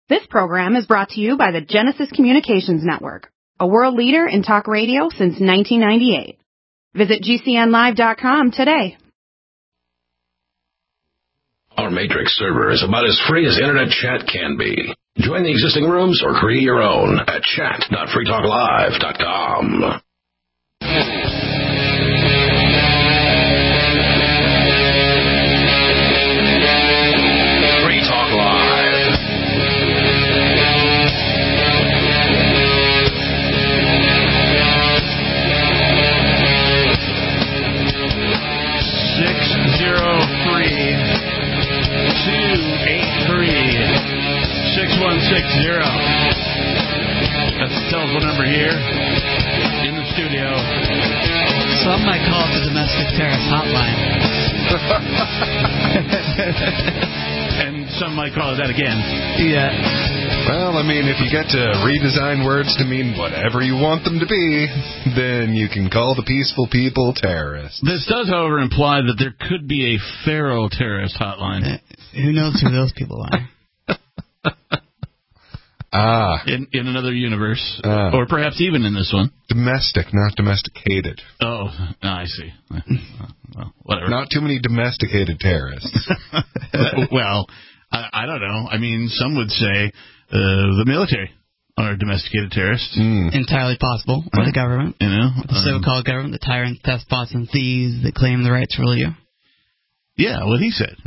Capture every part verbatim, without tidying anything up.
This program is brought to you by the Genesis Communications Network, a world leader in talk radio since nineteen ninety-eight. Visit G C N live dot com today. Our Matrix server is about as free as internet chat can be. Join the existing rooms or create your own at chat dot free talk live dot com. one six zero. That's the telephone number here in the studio. Some might call it the domestic terrorist hotline. And some might call it that again. Yeah. Well, I mean, if you get to redesign words to mean whatever you want them to be, then you can call the peaceful people terrorists. This does, however, imply that there could be a Pharaoh terrorist hotline. Uh, who knows who those people are? Ah. In in another universe. Ah. Or perhaps even in this one. Domestic, not domesticated. Oh, I see. Well, whatever. Not too many domesticated terrorists. Well, I, I don't know. I mean, some would say uh, the military are domesticated terrorists. Mm. Entirely possible. Or the government. You know? The so-called um, government, the tyrants, despots, and thieves that claim the right to rule you. Yeah, what he said.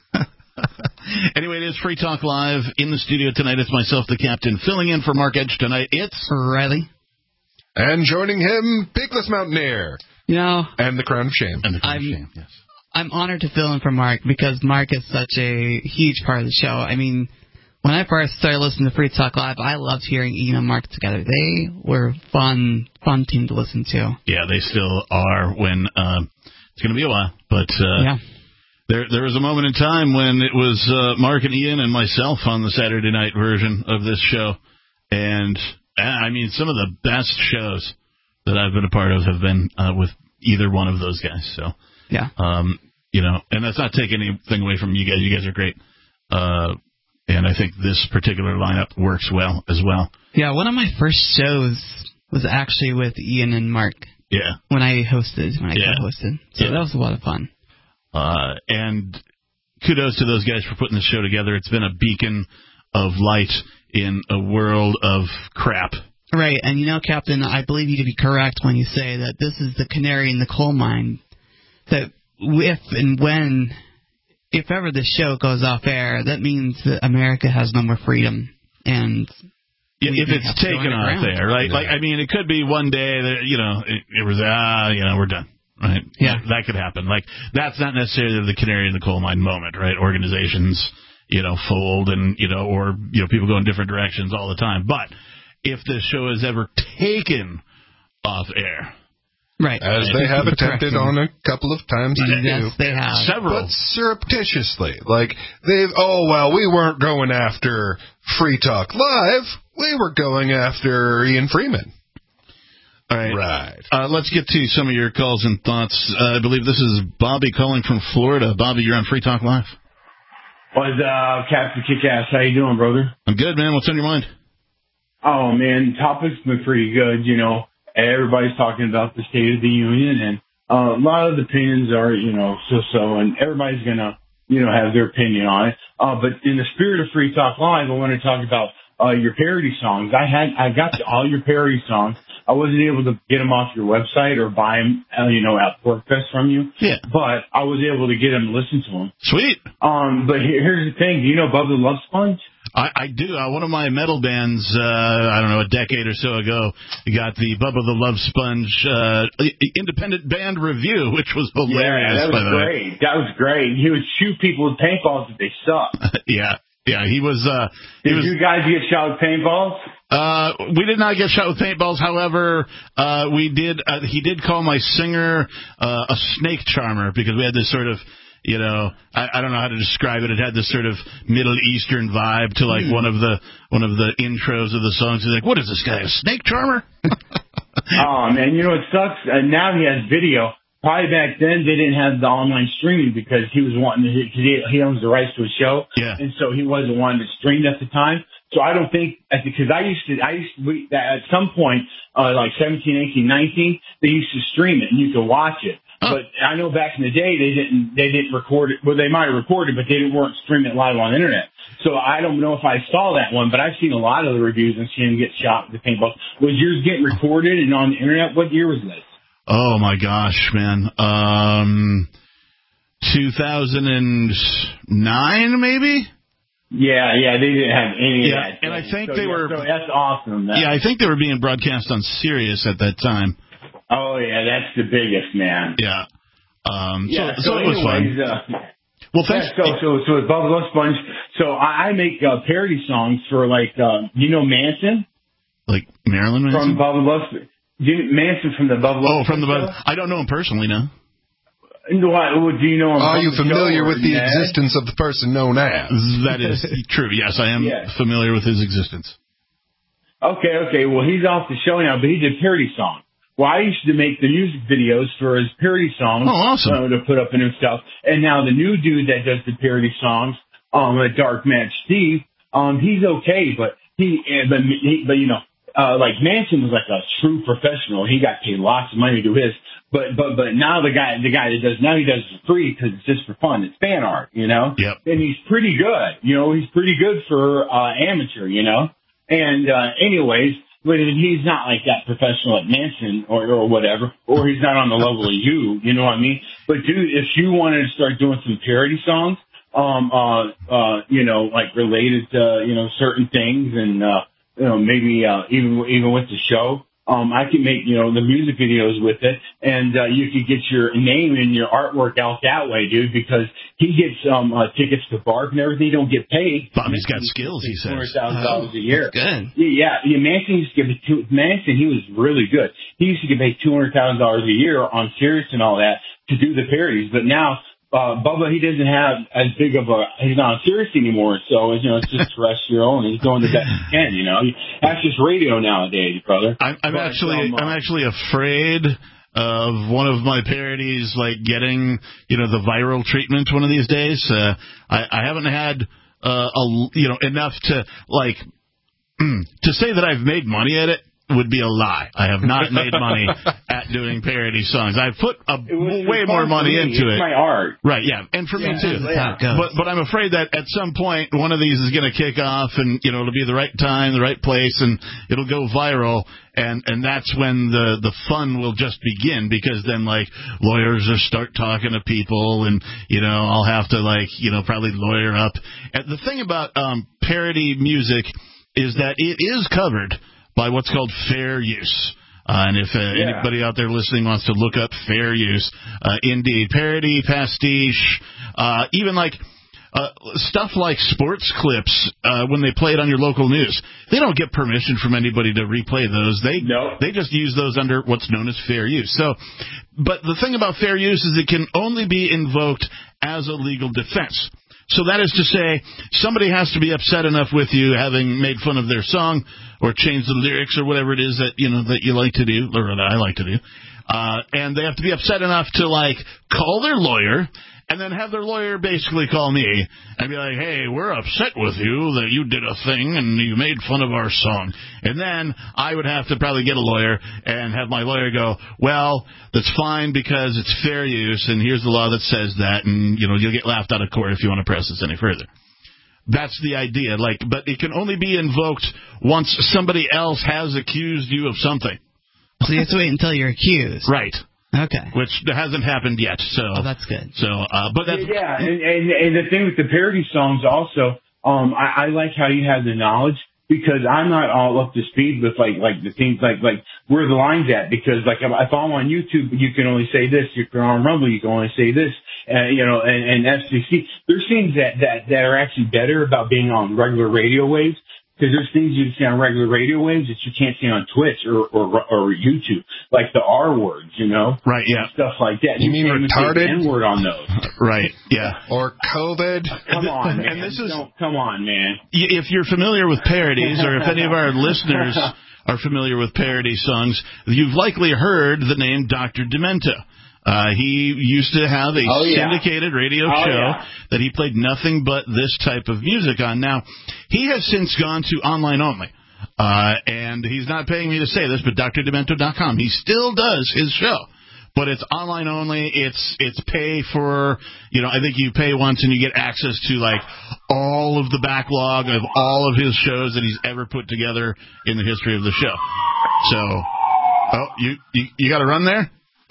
Anyway, it is Free Talk Live. In the studio tonight, it's myself, the captain, filling in for Mark Edge tonight. It's Riley. And joining him, Peakless Mountaineer. You know, and the Crown of Shame. And the Crown I'm, of Shame, yes. I'm honored to fill in for Mark because Mark is such a huge part of the show. I mean, when I first started listening to Free Talk Live, I loved hearing Ian and Mark together. They were fun, fun team to listen to. Yeah, they still are when uh, it's going to be a while, but uh, yeah. There there was a moment in time when it was uh, Mark and Ian and myself on the Saturday night version of this show. And, I mean, some of the best shows that I've been a part of have been uh, with either one of those guys. So, yeah. Um, you know, and that's not taking anything away from you guys. You guys are great. Uh, and I think this particular lineup works well as well. Yeah, one of my first shows was actually with Ian and Mark. Yeah. When I hosted, when I yeah. co-hosted. So yeah. that was a lot of fun. Uh, and kudos to those guys for putting this show together. It's been a beacon of light in a world of crap. Right, and you know, Captain, I believe you to be correct when you say that this is the canary in the coal mine. That if and when, if ever the show goes off air, that means that America has no more freedom. And yeah, if it's taken off air, right? Yeah. Like, I mean, it could be one day that, you know, it, it was, ah, you know, we're done. Right. Yeah. That, that could happen. Like, that's not necessarily the canary in the coal mine moment, right? Organizations, you know, fold and, you know, or, you know, people go in different directions all the time. But if this show is ever taken off air. Right. As they have attempted on a couple of times. Yes, they have. Several. But surreptitiously. Like, they've, oh, well, we weren't going after Free Talk Live. We were going after Ian Freeman. All right. Right. Uh, let's get to some of your calls and thoughts. Uh, I believe this is Bobby calling from Florida. Bobby, you're on Free Talk Live. What's uh, Captain Kickass? How you doing, brother? I'm good, man. What's on your mind? Oh, man, topic's been pretty good. You know, everybody's talking about the State of the Union, and uh, a lot of the opinions are, you know, so-so, and everybody's going to, you know, have their opinion on it. Uh, but in the spirit of Free Talk Live, I want to talk about uh, your parody songs. I had, I got to all your parody songs. I wasn't able to get them off your website or buy them, uh, you know, at Porkfest from you. Yeah. But I was able to get them and listen to them. Sweet. Um, but here, here's the thing. Do you know Bubba the Love Sponge? I, I do. Uh, one of my metal bands, uh, I don't know, a decade or so ago, got the Bubba the Love Sponge uh, independent band review, which was hilarious. Yeah, that was by the great. Way. That was great. He would shoot people with paintballs if they suck. yeah. Yeah, he was... Uh, he Did was, you guys get shot with paintballs? Uh, we did not get shot with paintballs. However, uh, we did. Uh, he did call my singer uh, a snake charmer because we had this sort of, you know, I, I don't know how to describe it. It had this sort of Middle Eastern vibe to like mm. one of the one of the intros of the songs. He's like, "What is this guy, a snake charmer?" Oh man, you know it sucks. Uh, now he has video. Probably back then they didn't have the online streaming because he was wanting to. Cause he, he owns the rights to his show, yeah, and so he wasn't wanting to stream at the time. So I don't think, because I used to, I used to, we, at some point, uh, like seventeen, eighteen, nineteen, they used to stream it and you could watch it. Huh. But I know back in the day they didn't, they didn't record it. Well, they might have recorded, but they didn't weren't streaming it live on the internet. So I don't know if I saw that one, but I've seen a lot of the reviews and seen him get shot with the paintball. Was yours getting recorded and on the internet? What year was this? Oh my gosh, man. Um, two thousand nine, maybe. Yeah, yeah, they didn't have any Yeah, of that. and I think so, they yeah, were. So that's awesome. That. Yeah, I think they were being broadcast on Sirius at that time. Oh yeah, that's the biggest, man. Yeah. Um, Yeah. so, so, So, it was anyways, fun. uh, Well, thanks. yeah, so so so with Bubba Love Sponge, so I, I make uh, parody songs for like uh, you know Manson Like Marilyn Manson? from Bubba Love Sponge. Manson from the Bubba Love Oh, from the. Sponge I don't know him personally, no. Do, I, do you know him? Are from you the familiar show, with the Ned? existence of the person known as? That is true. Yes, I am Yeah. familiar with his existence. Okay, okay. Well, he's off the show now, but he did parody songs. Well, I used to make the music videos for his parody songs. Oh, awesome. Uh, to put up in himself. And now the new dude that does the parody songs, um, uh, Dark Match Steve, um, he's okay, but he, uh, but, he, but you know, uh, like Manson was like a true professional. He got paid lots of money to do his. But, but, but now the guy, the guy that does, now he does it for free because it's just for fun. It's fan art, you know? Yep. And he's pretty good, you know, he's pretty good for, uh, amateur, you know? And, uh, anyways, but he's not like that professional at Manson or, or whatever, or he's not on the level of you, you know what I mean? But dude, if you wanted to start doing some parody songs, um, uh, uh, you know, like related to, you know, certain things and, uh, you know, maybe, uh, even, even with the show, Um, I can make, you know, the music videos with it, and uh, you could get your name and your artwork out that way, dude, because he gets um, uh, tickets to Bark and everything. He don't get paid. Bobby's got skills, he says. two hundred thousand dollars a year. Good. Yeah, yeah, Manson used to get paid two, Manson, he was really good. He used to get paid two hundred thousand dollars a year on Sirius and all that to do the parodies, but now Uh, Bubba, he doesn't have as big of a, he's not on Sirius anymore, so, you know, it's just terrestrial, and he's doing the best he can, you know. That's just radio nowadays, brother. I'm, I'm But, actually, um, I'm actually afraid of one of my parodies, like, getting, you know, the viral treatment one of these days. Uh, I, I haven't had, uh, a, you know, enough to, like, to say that I've made money at it would be a lie. I have not made money at doing parody songs. I've put a, way more money me. into it's it. my art. Right, yeah, and for Yeah, me too. That's how it goes. But but I'm afraid that at some point one of these is going to kick off, and you know it'll be the right time, the right place, and it'll go viral, and and that's when the the fun will just begin, because then like lawyers will start talking to people, and you know I'll have to like you know probably lawyer up. And the thing about um, parody music is that it is covered by what's called fair use. Uh, and if uh, Yeah. anybody out there listening wants to look up fair use, uh, indeed, parody, pastiche, uh, even like uh, stuff like sports clips uh, when they play it on your local news, they don't get permission from anybody to replay those. They No. they just use those under what's known as fair use. So, but the thing about fair use is it can only be invoked as a legal defense. So that is to say, somebody has to be upset enough with you having made fun of their song or changed the lyrics or whatever it is that you know that you like to do, or that I like to do, uh, and they have to be upset enough to like call their lawyer and then have their lawyer basically call me and be like, hey, we're upset with you that you did a thing and you made fun of our song. And then I would have to probably get a lawyer and have my lawyer go, well, that's fine because it's fair use, and here's the law that says that, and, you know, you'll get laughed out of court if you want to press this any further. That's the idea. Like, but it can only be invoked once somebody else has accused you of something. So you have to wait until you're accused. Right. Okay. Which hasn't happened yet. So Oh, that's good. So, uh, but that's Yeah, and, and, and the thing with the parody songs also, um, I, I like how you have the knowledge, because I'm not all up to speed with like like the things like like where the line's at, because like if, if I'm on YouTube, you can only say this. If you're on Rumble, you can only say this. Uh, you know, and, and F C C, there's things that, that that are actually better about being on regular radio waves. Because there's things you can see on regular radio waves that you can't see on Twitch or, or or YouTube, like the R words, you know, right, yeah, stuff like that. You, You, mean can't even say retarded? the N word on those. right, yeah. Or COVID? Come on, man. And this is- Don't, come on, man. Y- If you're familiar with parodies, or if any of our listeners are familiar with parody songs, you've likely heard the name Doctor Demento. Uh, he used to have a oh, yeah. syndicated radio oh, show yeah. that he played nothing but this type of music on. Now, he has since gone to online only. Uh, and he's not paying me to say this, but D R Demento dot com, he still does his show. But it's online only. It's it's pay for, you know, I think you pay once and you get access to, like, all of the backlog of all of his shows that he's ever put together in the history of the show. So, oh, you you, you got to run there?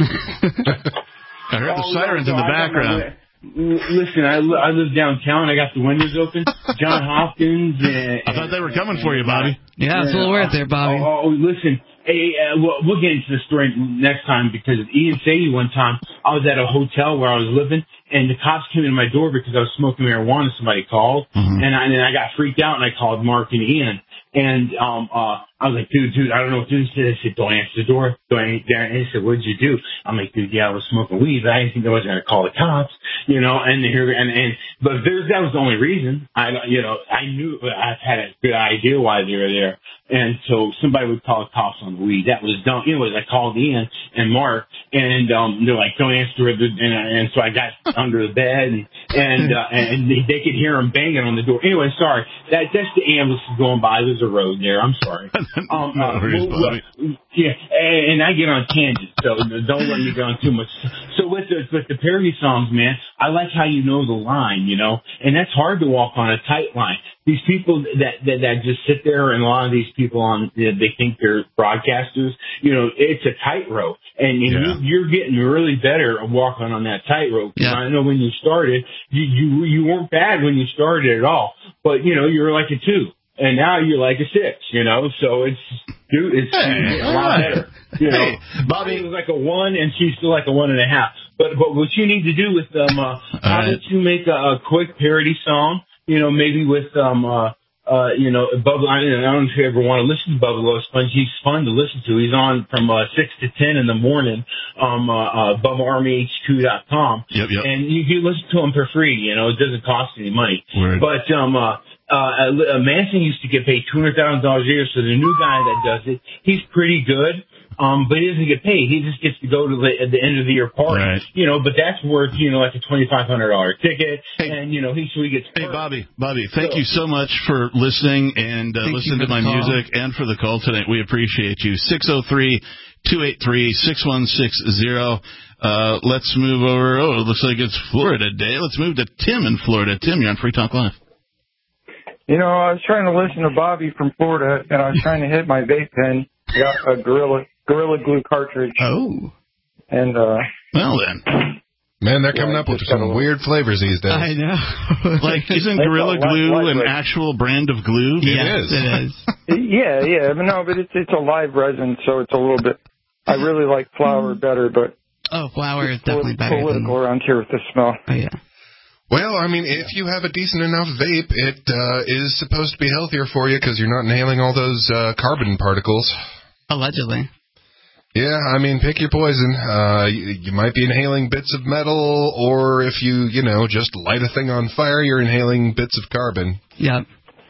I heard the oh, sirens no, no, in the background. Listen, I, li- I live downtown. I got the windows open. John Hopkins. And, I thought they were coming for you, Bobby. Yeah, it's a little weird there, Bobby. Oh, oh listen. Hey, uh, we'll, we'll get into the story next time because Ian Sadie one time, I was at a hotel where I was living, and the cops came in my door because I was smoking marijuana. Somebody called, mm-hmm. and, I, and then I got freaked out, and I called Mark and Ian. And um uh I was like, dude, dude, I don't know what to do. They said, don't answer the door. Don't answer. And they said, what did you do? I'm like, dude, yeah, I was smoking weed, but I didn't think I was going to call the cops, you know. And here, and and but there's that was the only reason. I you know I knew I had a good idea why they were there. And so somebody would call the cops on the weed. That was dumb. Anyways, I called Ian and Mark, and um, they're like, don't answer it. And, and so I got under the bed, and and, uh, and they, they could hear them banging on the door. Anyway, sorry. That That's the ambulance going by. There's a road there. I'm sorry. Um, no, uh, well, well, yeah, and, and I get on tangents, so don't let me go on too much. So with the, with the parody songs, man, I like how you know the line, you know, and that's hard to walk on a tight line. These people that, that, that just sit there, and a lot of these people on, you know, they think they're broadcasters, you know, it's a tightrope. And, and yeah. you, you're getting really better at walking on that tightrope. Yeah. I know when you started, you, you, you weren't bad when you started at all, but, you know, you were like a two. And now you're like a six, you know, so it's, dude, it's hey, a lot right. better. You know, hey, Bobby was like a one, and she's still like a one and a half. But, but what you need to do with them, uh, how right. about you make a, a quick parody song? You know, maybe with, um, uh, uh, you know, Bubba, I don't know if you ever want to listen to Bubba Love Sponge. He's fun to listen to. He's on from, uh, six to ten in the morning, um, uh, uh, Bubba Army H Q dot com. Yep, yep. And you can listen to him for free, you know, it doesn't cost any money. Word. But, um, uh, uh, uh, Manson used to get paid two hundred thousand dollars a year, so the new guy that does it, he's pretty good. Um, but he doesn't get paid. He just gets to go to the, at the end of the year party, right. you know, but that's worth, you know, like a twenty-five hundred dollars ticket. Hey, and, you know, he, so he gets, hey, hurt. Bobby, Bobby, thank so, you so much for listening and uh, listening to my call. music and for the call tonight. We appreciate you. six oh three, two eight three, six one six zero. Uh, let's move over. Oh, it looks like it's Florida Day. Let's move to Tim in Florida. Tim, you're on Free Talk Live. You know, I was trying to listen to Bobby from Florida, and I was trying to hit my vape pen. I got a Gorilla Gorilla Glue cartridge. Oh. And, uh... Well, then. Man, they're coming yeah, up with some weird flavors these days. I know. Like, isn't Gorilla Glue live, live an resin. actual brand of glue? Yes, it is. it is. yeah, yeah. But no, but it's it's a live resin, so it's a little bit... I really like flour better, but... Oh, flour is definitely better political than... around here with the smell. Oh, yeah. Well, I mean, if you have a decent enough vape, it uh, is supposed to be healthier for you because you're not inhaling all those uh, carbon particles. Allegedly. Yeah, I mean, pick your poison. Uh, you, you might be inhaling bits of metal, or if you, you know, just light a thing on fire, you're inhaling bits of carbon. Yep.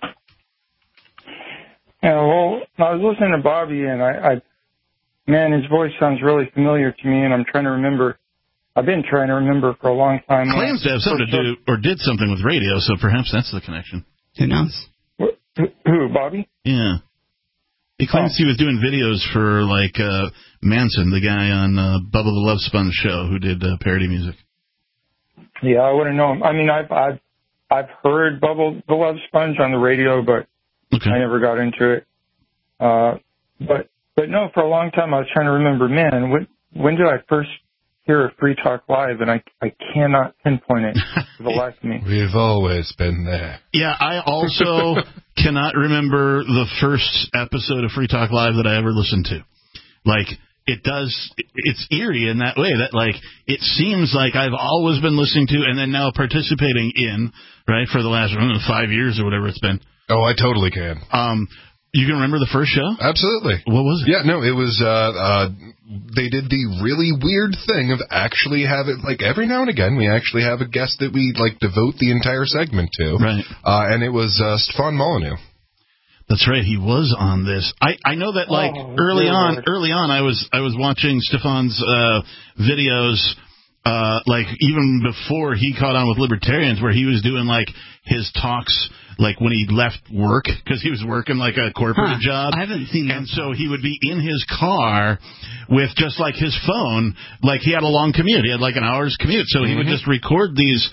Yeah, well, I was listening to Bobby, and I, I, man, his voice sounds really familiar to me, and I'm trying to remember. I've been trying to remember for a long time. Claims to have something to do, or did something with radio, so perhaps that's the connection. Who knows? Who, Bobby? Yeah. He claims oh. he was doing videos for, like, uh, Manson, the guy on uh, Bubba the Love Sponge show who did uh, parody music. Yeah, I wouldn't know him. I mean, I've, I've, I've heard Bubba the Love Sponge on the radio, but okay. I never got into it. Uh, but, but no, for a long time I was trying to remember, man, when, when did I first hear a Free Talk Live, and I, I cannot pinpoint it for the life of me. We've always been there. Yeah, I also cannot remember the first episode of Free Talk Live that I ever listened to. Like, it does, it's eerie in that way, that, like, it seems like I've always been listening to and then now participating in, right, for the last, I don't know, five years or whatever it's been. Oh, I totally can. Um, you can remember the first show? Absolutely. What was it? Yeah, no, it was, uh, uh, they did the really weird thing of actually have it, like, every now and again, we actually have a guest that we, like, devote the entire segment to. Right. Uh, and it was, uh, Stefan Molyneux. That's right. He was on this. I, I know that like oh, early on, Lord. early on, I was I was watching Stefan's uh, videos, uh, like even before he caught on with libertarians, where he was doing like his talks, like when he left work because he was working like a corporate huh. job. I haven't seen that. And so he would be in his car with just like his phone, like he had a long commute. He had like an hour's commute, so he mm-hmm. would just record these.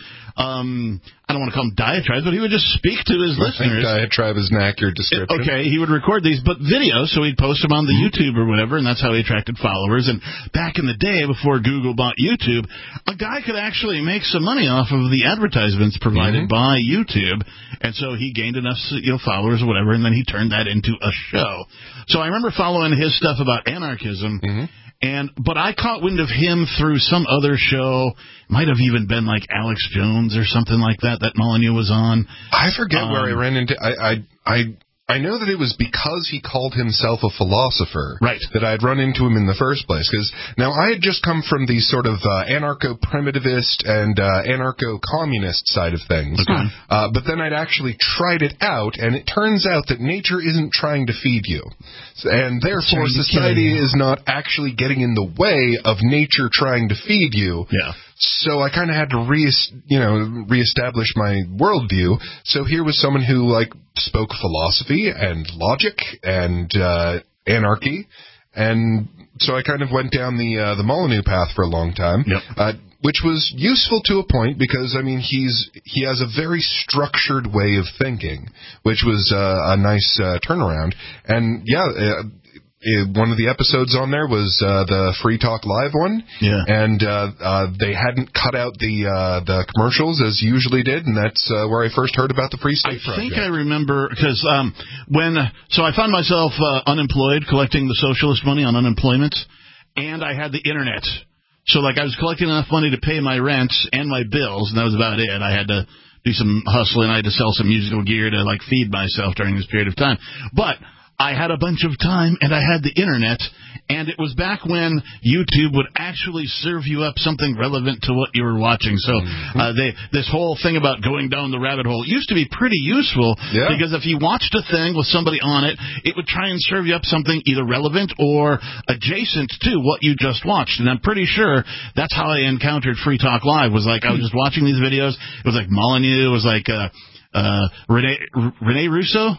Um, I don't want to call them diatribes, but he would just speak to his I listeners. think diatribe is an accurate description. Okay, he would record these, but videos, so he'd post them on the YouTube or whatever, and that's how he attracted followers. And back in the day, before Google bought YouTube, a guy could actually make some money off of the advertisements provided mm-hmm. by YouTube, and so he gained enough, you know, followers or whatever, and then he turned that into a show. So I remember following his stuff about anarchism. Mm-hmm. And but I caught wind of him through some other show. Might have even been like Alex Jones or something like that that Molyneux was on. I forget um, where I ran into. I I I I know that it was because he called himself a philosopher, right, that I had run into him in the first place. Because now I had just come from the sort of uh, anarcho-primitivist and uh, anarcho-communist side of things. Okay. Uh, but then I'd actually tried it out, and it turns out that nature isn't trying to feed you. And therefore, society is not actually getting in the way of nature trying to feed you. Yeah. So I kind of had to re, you know, reestablish my worldview. So here was someone who like spoke philosophy and logic and uh, anarchy, and so I kind of went down the uh, the Molyneux path for a long time. Yep. Uh, which was useful to a point because I mean he's he has a very structured way of thinking, which was uh, a nice uh, turnaround. And yeah. Uh, It, one of the episodes on there was uh, the Free Talk Live one, yeah. and uh, uh, they hadn't cut out the uh, the commercials as usually did, and that's uh, where I first heard about the Free State I Project. think I remember because um, when so I found myself uh, unemployed, collecting the socialist money on unemployment, and I had the internet. So like I was collecting enough money to pay my rent and my bills, and that was about it. I had to do some hustling. I had to sell some musical gear to like feed myself during this period of time, but I had a bunch of time, and I had the internet, and it was back when YouTube would actually serve you up something relevant to what you were watching. So mm-hmm. uh, they, this whole thing about going down the rabbit hole used to be pretty useful, yeah. because if you watched a thing with somebody on it, it would try and serve you up something either relevant or adjacent to what you just watched. And I'm pretty sure that's how I encountered Free Talk Live, was like I was just watching these videos. It was like Molyneux, it was like uh, uh, Rene, Rene Russo.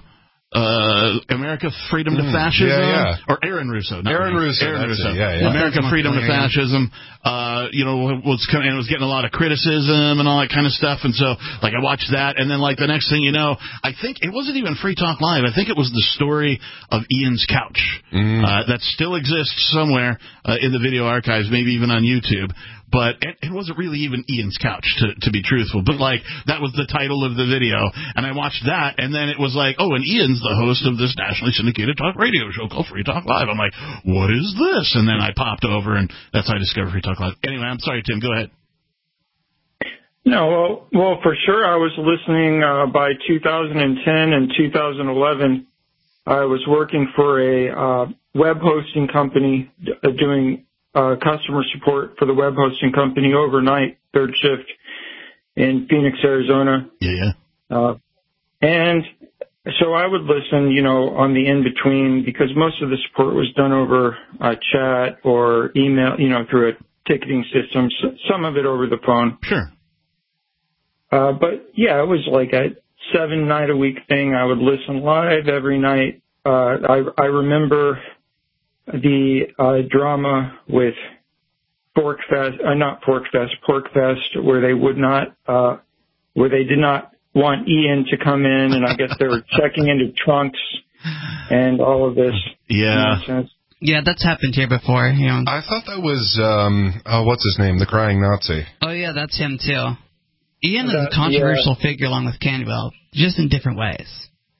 Uh, America, Freedom to mm, Fascism, yeah, yeah. or Aaron Russo, not Aaron me. Russo, Aaron that's Russo, it, yeah, yeah. America, That's Freedom to familiar. Fascism. Uh, you know, was kind of, it was getting a lot of criticism and all that kind of stuff, and so like I watched that, and then like the next thing you know, I think it wasn't even Free Talk Live. I think it was the story of Ian's Couch mm. uh, that still exists somewhere uh, in the video archives, maybe even on YouTube. But it, it wasn't really even Ian's Couch, to, to be truthful. But, like, that was the title of the video. And I watched that, and then it was like, oh, and Ian's the host of this nationally syndicated talk radio show called Free Talk Live. I'm like, what is this? And then I popped over, and that's how I discovered Free Talk Live. Anyway, I'm sorry, Tim. Go ahead. No, well, well, for sure I was listening uh, by two thousand ten and two thousand eleven. I was working for a uh, web hosting company uh, doing Uh, customer support for the web hosting company overnight, third shift in Phoenix, Arizona. Yeah, yeah. Uh, and so I would listen, you know, on the in-between, because most of the support was done over uh, chat or email, you know, through a ticketing system, some of it over the phone. Sure. Uh, but, yeah, it was like a seven-night-a-week thing. I would listen live every night. Uh, I, I remember the uh, drama with Pork Fest, uh, not Pork Fest, Pork Fest, where they would not, uh, where they did not want Ian to come in, and I guess they were checking into trunks and all of this Yeah. nonsense. Yeah, that's happened here before. You know. I thought that was, um, oh, what's his name? The Crying Nazi. Oh, yeah, that's him, too. Ian is That- a controversial yeah. figure along with Canwell, just in different ways.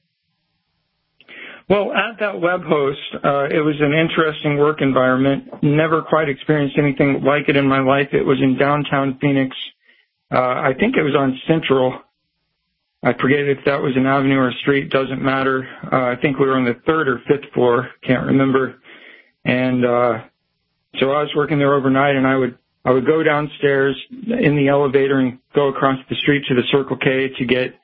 Well, at that web host, uh, it was an interesting work environment. Never quite experienced anything like it in my life. It was in downtown Phoenix. Uh, I think it was on Central. I forget if that was an avenue or a street. Doesn't matter. Uh, I think we were on the third or fifth floor. Can't remember. And uh, so I was working there overnight, and I would I would go downstairs in the elevator and go across the street to the Circle K to get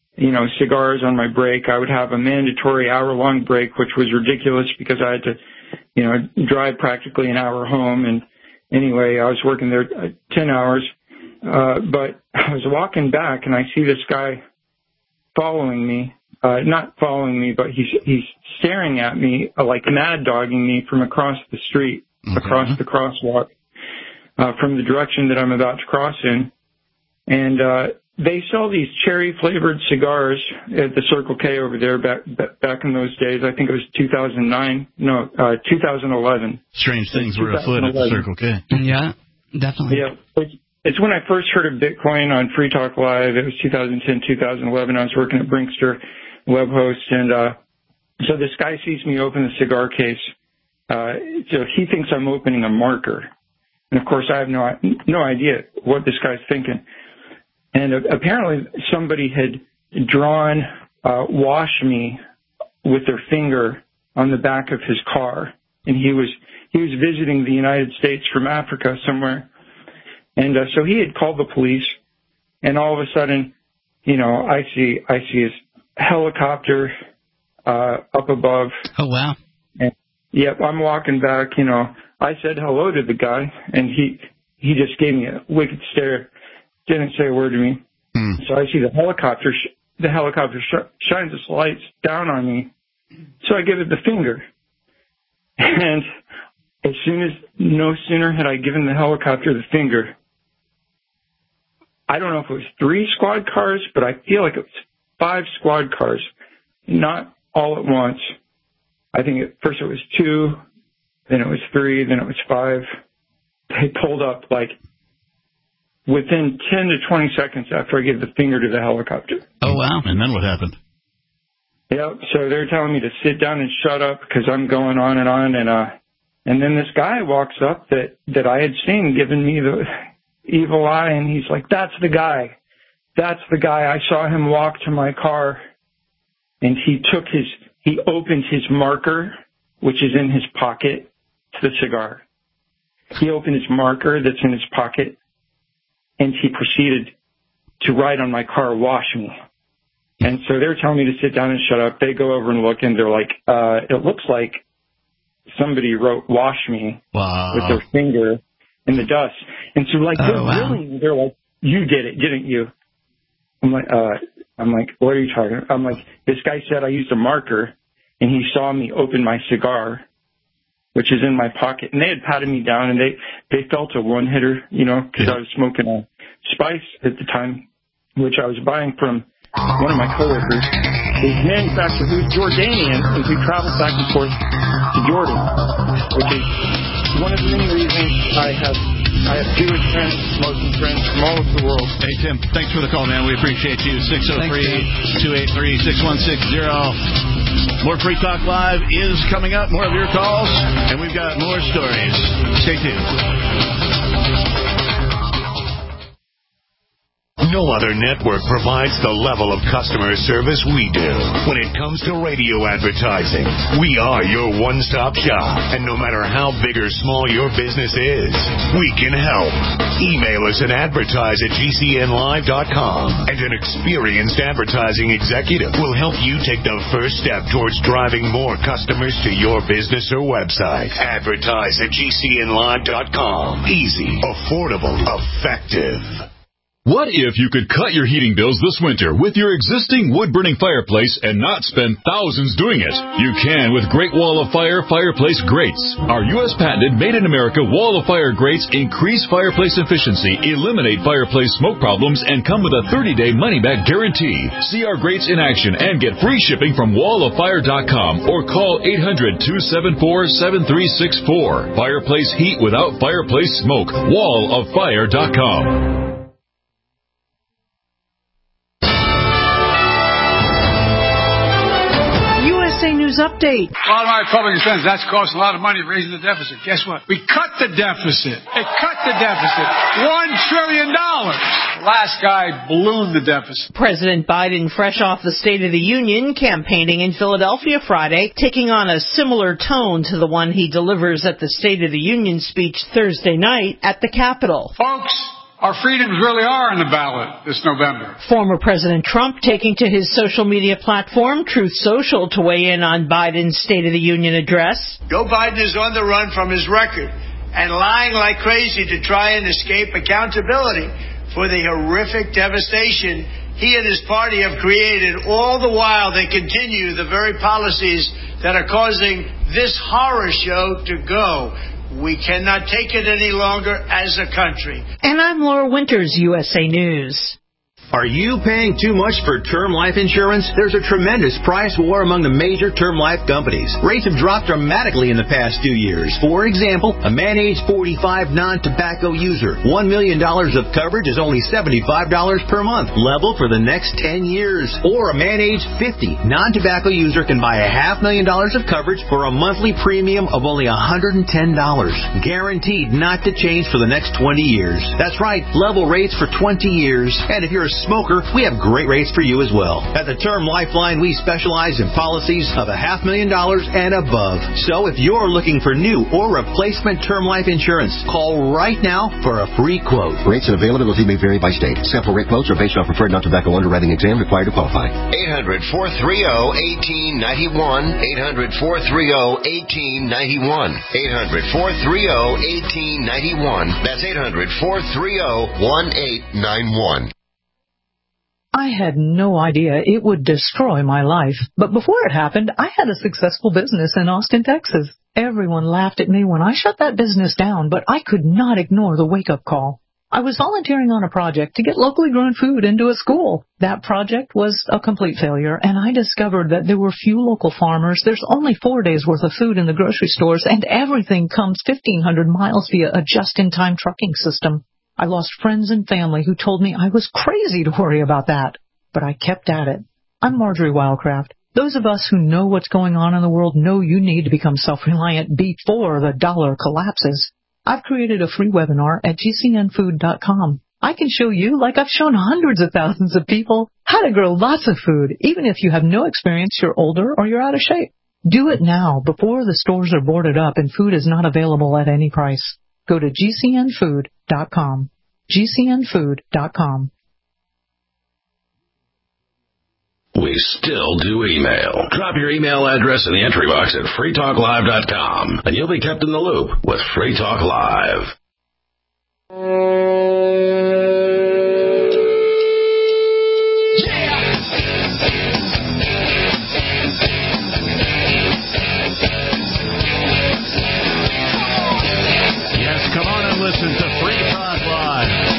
you know, cigars on my break. I would have a mandatory hour-long break, which was ridiculous because I had to, you know, drive practically an hour home. And anyway, I was working there ten hours. Uh, but I was walking back, and I see this guy following me. Uh, not following me, but he's he's staring at me, uh, like mad dogging me from across the street, mm-hmm. across the crosswalk, uh, from the direction that I'm about to cross in. And uh, they sell these cherry-flavored cigars at the Circle K over there back back in those days. I think it was two thousand nine, no, uh, two thousand eleven. Strange things were afoot at the Circle K. Yeah, definitely. Yeah, it's, it's when I first heard of Bitcoin on Free Talk Live. It was two thousand ten, two thousand eleven. I was working at Brinkster web host, and uh, so this guy sees me open the cigar case. Uh, so he thinks I'm opening a marker, and of course I have no no idea what this guy's thinking. And uh, apparently somebody had drawn uh, "wash me" with their finger on the back of his car, and he was he was visiting the United States from Africa somewhere, and uh, so he had called the police, and all of a sudden, you know, I see I see his helicopter uh up above. Oh, wow. And, yep, I'm walking back, you know. I said hello to the guy, and he he just gave me a wicked stare, didn't say a word to me. Mm. So I see the helicopter, sh- the helicopter sh- shines its lights down on me, so I give it the finger. And as soon as, no sooner had I given the helicopter the finger, I don't know if it was three squad cars, but I feel like it was five squad cars, not all at once. I think at first it was two, then it was three, then it was five. They pulled up like within ten to twenty seconds after I gave the finger to the helicopter. Oh, wow. And then what happened? Yep. So they're telling me to sit down and shut up because I'm going on and on. And, uh, and then this guy walks up that, that I had seen giving me the evil eye, and he's like, "That's the guy. That's the guy. I saw him walk to my car." And he took his, he opened his marker, which is in his pocket, to the cigar. He opened his marker that's in his pocket, and he proceeded to write on my car, "Wash me." And so they're telling me to sit down and shut up. They go over and look, and they're like, uh, it looks like somebody wrote "wash me" wow. with their finger in the dust. And so like, oh, they're wow. really, they're like, "You did it, didn't you?" I'm like, uh, I'm like, "What are you talking about?" I'm like, "This guy said I used a marker, and he saw me open my cigar, which is in my pocket." And they had patted me down, and they, they felt a one-hitter, you know, because yeah. I was smoking a Spice at the time, which I was buying from one of my coworkers. His manufacturer, who's Jordanian, and we traveled back and forth to Jordan, which is one of the many reasons I have I have Jewish friends, Muslim friends from all over the world. Hey, Tim, thanks for the call, man. We appreciate you. six oh three, two eight three, six one six zero. More Free Talk Live is coming up. More of your calls, and we've got more stories. Stay tuned. No other network provides the level of customer service we do. When it comes to radio advertising, we are your one-stop shop. And no matter how big or small your business is, we can help. Email us at advertise at g c n live dot com, and an experienced advertising executive will help you take the first step towards driving more customers to your business or website. Advertise at g c n live dot com. Easy, affordable, effective. What if you could cut your heating bills this winter with your existing wood-burning fireplace and not spend thousands doing it? You can with Great Wall of Fire Fireplace Grates. Our U S patented made-in-America Wall of Fire grates increase fireplace efficiency, eliminate fireplace smoke problems, and come with a thirty-day money-back guarantee. See our grates in action and get free shipping from wall of fire dot com or call eight hundred, two seven four, seven three six four. Fireplace heat without fireplace smoke. wall of fire dot com. News update. A lot of my Republican friends, that's costing a lot of money raising the deficit. Guess what? We cut the deficit. It cut the deficit. One trillion dollars. The last guy ballooned the deficit. President Biden, fresh off the State of the Union, campaigning in Philadelphia Friday, taking on a similar tone to the one he delivers at the State of the Union speech Thursday night at the Capitol. Folks, Our freedoms really are on the ballot this November. Former President Trump taking to his social media platform, Truth Social, to weigh in on Biden's State of the Union address. Joe Biden is on the run from his record and lying like crazy to try and escape accountability for the horrific devastation he and his party have created. All the while, they continue the very policies that are causing this horror show to go. We cannot take it any longer as a country. And I'm Laura Winters, U S A News. Are you paying too much for term life insurance? There's a tremendous price war among the major term life companies. Rates have dropped dramatically in the past two years. For example, a man age forty-five non-tobacco user, one million dollars of coverage is only seventy-five dollars per month, level for the next ten years. Or a man age fifty non-tobacco user can buy a half million dollars of coverage for a monthly premium of only one hundred ten dollars. Guaranteed not to change for the next twenty years. That's right, level rates for twenty years. And if you're a smoker, we have great rates for you as well. At the Term Lifeline, we specialize in policies of a half million dollars and above. So if you're looking for new or replacement term life insurance, call right now for a free quote. Rates and availability may vary by state. Sample rate quotes are based on preferred non-tobacco underwriting exam required to qualify. eight hundred, four three zero, one eight nine one. eight hundred, four three zero, one eight nine one. eight hundred, four three zero, one eight nine one. That's eight hundred, four three zero, one eight nine one. I had no idea it would destroy my life. But before it happened, I had a successful business in Austin, Texas. Everyone laughed at me when I shut that business down, but I could not ignore the wake-up call. I was volunteering on a project to get locally grown food into a school. That project was a complete failure, and I discovered that there were few local farmers. There's only four days' worth of food in the grocery stores, and everything comes fifteen hundred miles via a just-in-time trucking system. I lost friends and family who told me I was crazy to worry about that, but I kept at it. I'm Marjorie Wildcraft. Those of us who know what's going on in the world know you need to become self-reliant before the dollar collapses. I've created a free webinar at G C N food dot com. I can show you, like I've shown hundreds of thousands of people, how to grow lots of food, even if you have no experience, you're older, or you're out of shape. Do it now, before the stores are boarded up and food is not available at any price. Go to G C N food dot com. G C N food dot com. We still do email. Drop your email address in the entry box at free talk live dot com, and you'll be kept in the loop with Free Talk Live. Yes, come on and listen to Free Talk Live.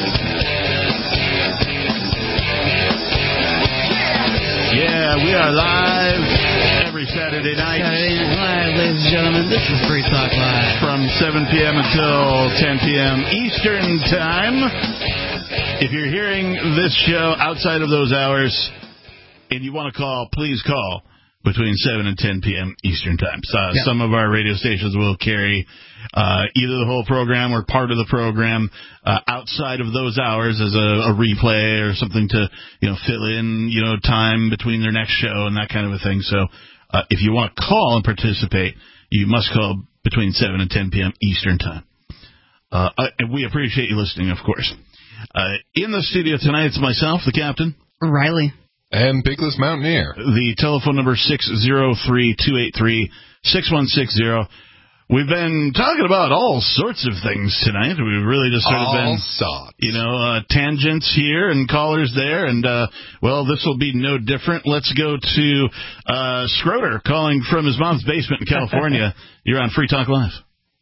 Yeah, we are live every Saturday night. Saturday Night Live, ladies and gentlemen. This is Free Talk Live. From seven p.m. until ten p.m. Eastern Time. If you're hearing this show outside of those hours and you want to call, please call between seven and ten p.m. Eastern Time. So, yeah. Some of our radio stations will carry uh, either the whole program or part of the program uh, outside of those hours as a, a replay or something to, you know, fill in, you know, time between their next show and that kind of a thing. So uh, if you want to call and participate, you must call between seven and ten p.m. Eastern Time. Uh, and we appreciate you listening, of course. Uh, in the studio tonight, it's myself, the captain. Riley. And Bigless Mountaineer. The telephone number six zero three, two eight three, six one six zero. We've been talking about all sorts of things tonight. We've really just sort all of been, sorts. you know, uh, tangents here and callers there. And, uh, well, this will be no different. Let's go to uh, Schroeder calling from his mom's basement in California. You're on Free Talk Live.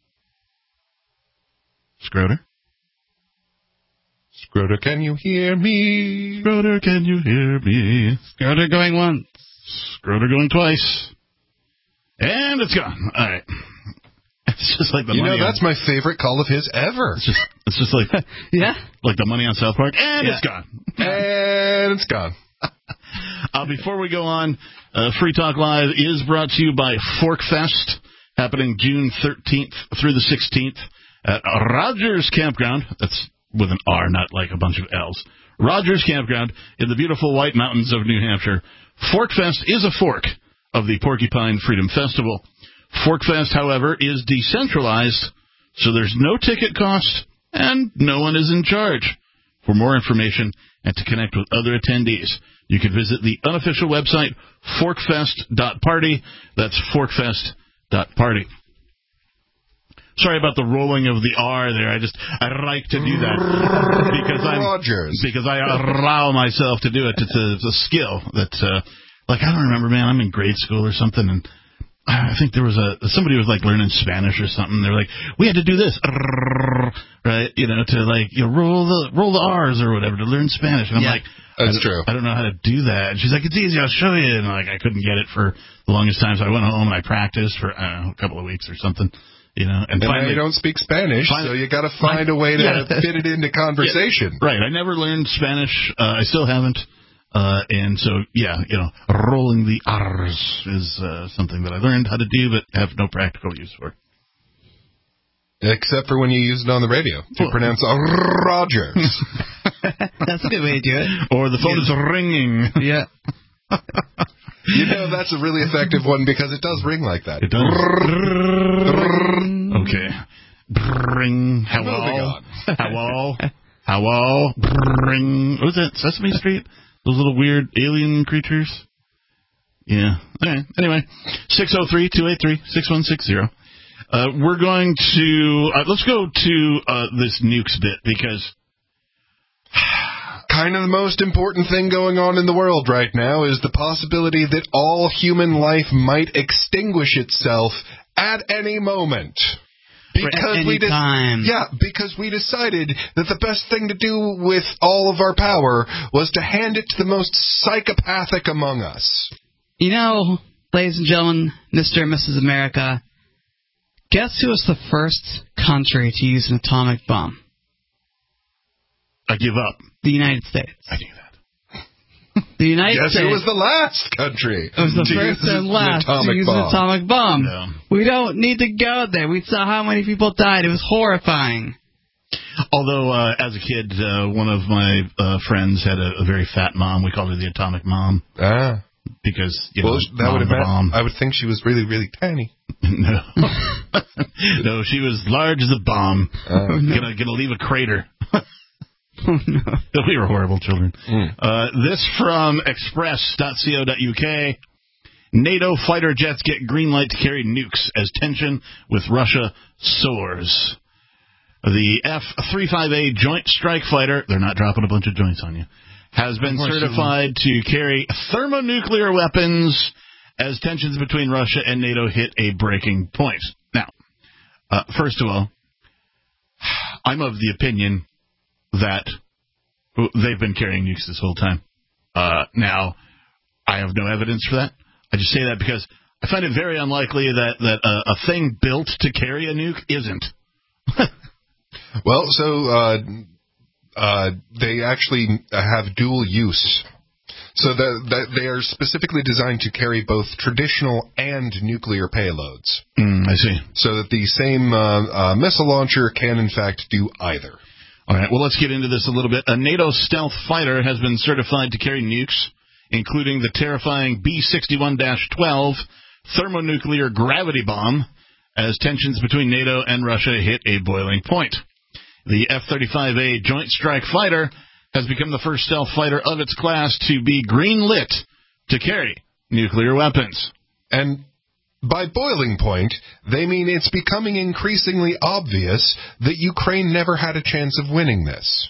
Schroeder? Schroeder, can you hear me? Schroeder, can you hear me? Schroeder going once. Schroeder going twice. And it's gone. All right. It's just like the you money. You know, that's on, my favorite call of his ever. It's just, it's just like, yeah, like the money on South Park. And yeah. it's gone. And it's gone. uh, before we go on, uh, Free Talk Live is brought to you by Fork Fest, happening June thirteenth through the sixteenth at Rogers Campground. That's with an R, not like a bunch of L's. Rogers Campground in the beautiful White Mountains of New Hampshire. Fork Fest is a fork of the Porcupine Freedom Festival. Fork Fest, however, is decentralized, so there's no ticket cost and no one is in charge. For more information and to connect with other attendees, you can visit the unofficial website, forkfest dot party. That's forkfest dot party. Sorry about the rolling of the R there. I just, I like to do that because I'm, Rogers. because I allow myself to do it. It's a, it's a skill that, uh, like, I don't remember, man, I'm in grade school or something, and I think there was a, somebody was like learning Spanish or something. They were like, we had to do this, right? You know, to like, you know, roll the, roll the R's or whatever to learn Spanish. And I'm Yeah, like, that's I true. I don't know how to do that. And she's like, it's easy, I'll show you. And like, I couldn't get it for the longest time, so I went home and I practiced for, I don't know, a couple of weeks or something. You know, and, And finally, now you don't speak Spanish, finally, so you got to find a way to yeah. fit it into conversation. Yeah, right. I never learned Spanish. Uh, I still haven't. Uh, and so, yeah, you know, rolling the R's is uh, something that I learned how to do, but have no practical use for. Except for when you use it on the radio to well, pronounce Rogers. That's a good way to do it. Or the phone yeah. is ringing. Yeah. You know, that's a really effective one because it does ring like that. It does. Okay. Ring. Hello. Hello. Hello. Ring. What was that? Sesame Street? Those little weird alien creatures? Yeah. Okay. Anyway, six oh three, two eight three, six one six zero. Uh, we're going to, uh, let's go to uh, this nukes bit because kind of the most important thing going on in the world right now is the possibility that all human life might extinguish itself at any moment. Because any we de- time. Yeah, because we decided that the best thing to do with all of our power was to hand it to the most psychopathic among us. You know, ladies and gentlemen, Mister and Missus America, guess who was the first country to use an atomic bomb? I give up. The United States. I knew that. The United Guess States. Guess who was the last country? It was the to first use and last an to use bomb. an atomic bomb. No. We don't need to go there. We saw how many people died. It was horrifying. Although, uh, as a kid, uh, one of my uh, friends had a, a very fat mom. We called her the atomic mom. Ah. Because, you well, know, that would have bomb. I would think she was really, really tiny. No. No, she was large as a bomb. Uh, gonna, gonna leave a crater. Oh, no. We were horrible children. Mm. Uh, this from express dot co dot U K. NATO fighter jets get green light to carry nukes as tension with Russia soars. The F thirty-five A Joint Strike Fighter, they're not dropping a bunch of joints on you, has been certified to carry thermonuclear weapons as tensions between Russia and NATO hit a breaking point. Now, uh, first of all, I'm of the opinion that they've been carrying nukes this whole time. Uh, now, I have no evidence for that. I just say that because I find it very unlikely that, that a, a thing built to carry a nuke isn't. Well, so uh, uh, they actually have dual use. So that, that they are specifically designed to carry both traditional and nuclear payloads. Mm, I see. So that the same uh, uh, missile launcher can, in fact, do either. All right, well, let's get into this a little bit. A NATO stealth fighter has been certified to carry nukes, including the terrifying B sixty-one dash twelve thermonuclear gravity bomb, as tensions between NATO and Russia hit a boiling point. The F thirty-five A Joint Strike Fighter has become the first stealth fighter of its class to be green-lit to carry nuclear weapons. And by boiling point, they mean it's becoming increasingly obvious that Ukraine never had a chance of winning this.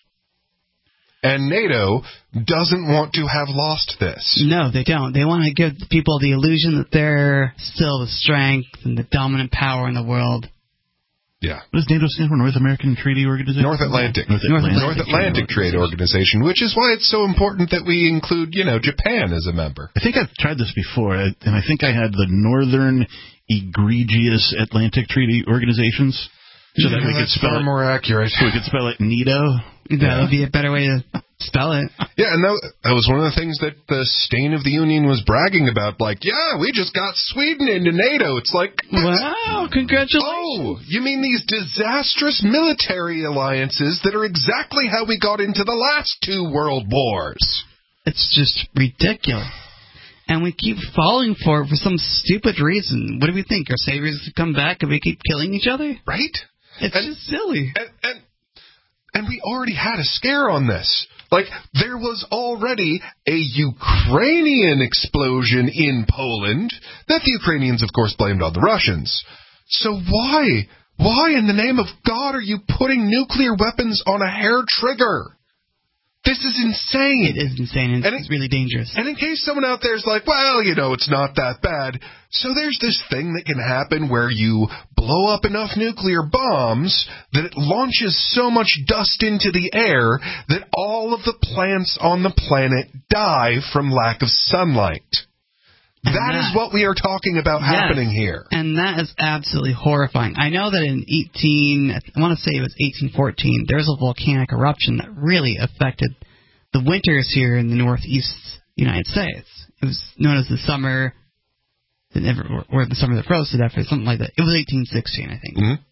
And NATO doesn't want to have lost this. No, they don't. They want to give people the illusion that they're still the strength and the dominant power in the world. Yeah. What does NATO stand for? North American Treaty Organization? North Atlantic. North Atlantic, Atlantic, North Atlantic Trade Organization, which is why it's so important that we include, you know, Japan as a member. I think I've tried this before, and I think I had the Northern Egregious Atlantic Treaty Organizations. So yeah, that we could spell far it, more accurate. So we could spell it NATO. That yeah. would be a better way to spell it. Yeah, and that, that was one of the things that the Stain of the Union was bragging about. Like, yeah, we just got Sweden into NATO. It's like, wow, congratulations. Oh, you mean these disastrous military alliances that are exactly how we got into the last two world wars? It's just ridiculous. And we keep falling for it for some stupid reason. What do we think? Our saviors come back and we keep killing each other? Right? It's and, just silly. And, and And we already had a scare on this. Like, there was already a Ukrainian explosion in Poland that the Ukrainians, of course, blamed on the Russians. So why, why in the name of God are you putting nuclear weapons on a hair trigger? This is insane. It is insane, and, and it's it, really dangerous. And in case someone out there is like, well, you know, it's not that bad. So there's this thing that can happen where you blow up enough nuclear bombs that it launches so much dust into the air that all of the plants on the planet die from lack of sunlight. That, that is what we are talking about yes, happening here. And that is absolutely horrifying. I know that in eighteen, I want to say it was eighteen fourteen, there was a volcanic eruption that really affected the winters here in the northeast United States. It was known as the summer, that never, or the summer that froze to death, or something like that. It was eighteen sixteen, I think. Mm-hmm.